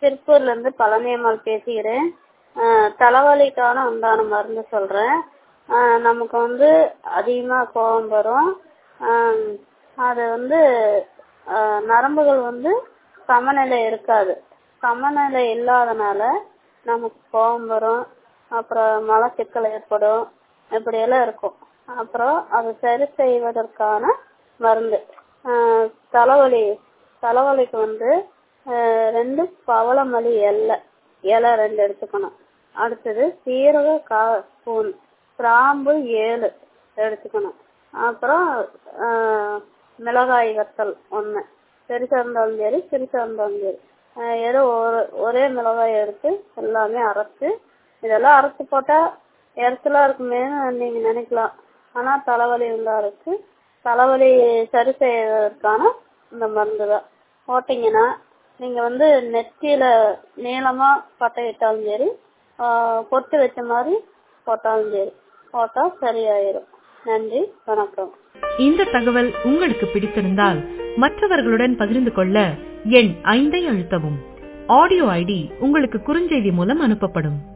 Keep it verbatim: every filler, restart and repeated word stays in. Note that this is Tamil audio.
திருப்பூர்ல இருந்து பழனியம்மாள் பேசுகிறேன். ஆஹ் தலைவலிக்கான உண்டான மருந்து சொல்றேன். ஆஹ் நமக்கு வந்து அதிகமா கோபம் வரும். ஆஹ் அது வந்து ஆஹ் நரம்புகள் வந்து சமநிலை இருக்காது. சமநிலை இல்லாதனால நமக்கு கோபம் வரும். அப்புறம் மலச்சிக்கல் ஏற்படும். இப்படியெல்லாம் இருக்கும். அப்புறம் அதை சரி செய்வதற்கான மருந்து ஆஹ் தலைவலி தலைவலிக்கு வந்து ஆஹ் ரெண்டு பவளமல்லி இலை இலை ரெண்டு எடுத்துக்கணும். அடுத்தது சீரக கா ஸ்பூன், கிராம்பு ஏழு எடுத்துக்கணும். அப்புறம் ஆஹ் மிளகாய் வத்தல் ஒன்று, பெருசா இருந்தாலும் சரி சிறுசா இருந்தாலும் சரி, ஆஹ் ஏதோ ஒரு ஒரே மிளகாய் எடுத்து எல்லாமே அரைச்சு, இதெல்லாம் அரைச்சு போட்டா எரிச்சலா இருக்குமேன்னு நீங்க நினைக்கலாம். ஆனா தலைவலி உள்ளா இருக்கு. தலைவலி சரி செய்வதற்கான இந்த மருந்து தான். போட்டீங்கன்னா நீங்க வந்து நெத்தியில நீளமா பட்டையிட்டாலும் சரி, பொட்டு வச்ச மாதிரி போட்டாலும் சரி, போட்டா சரியாயிரும். நன்றி, வணக்கம். இந்த தகவல் உங்களுக்கு பிடித்திருந்தால் மற்றவர்களுடன் பகிர்ந்து கொள்ள எண் ஐந்தை அழுத்தவும். ஆடியோ ஐடி உங்களுக்கு குறுஞ்செய்தி மூலம் அனுப்பப்படும்.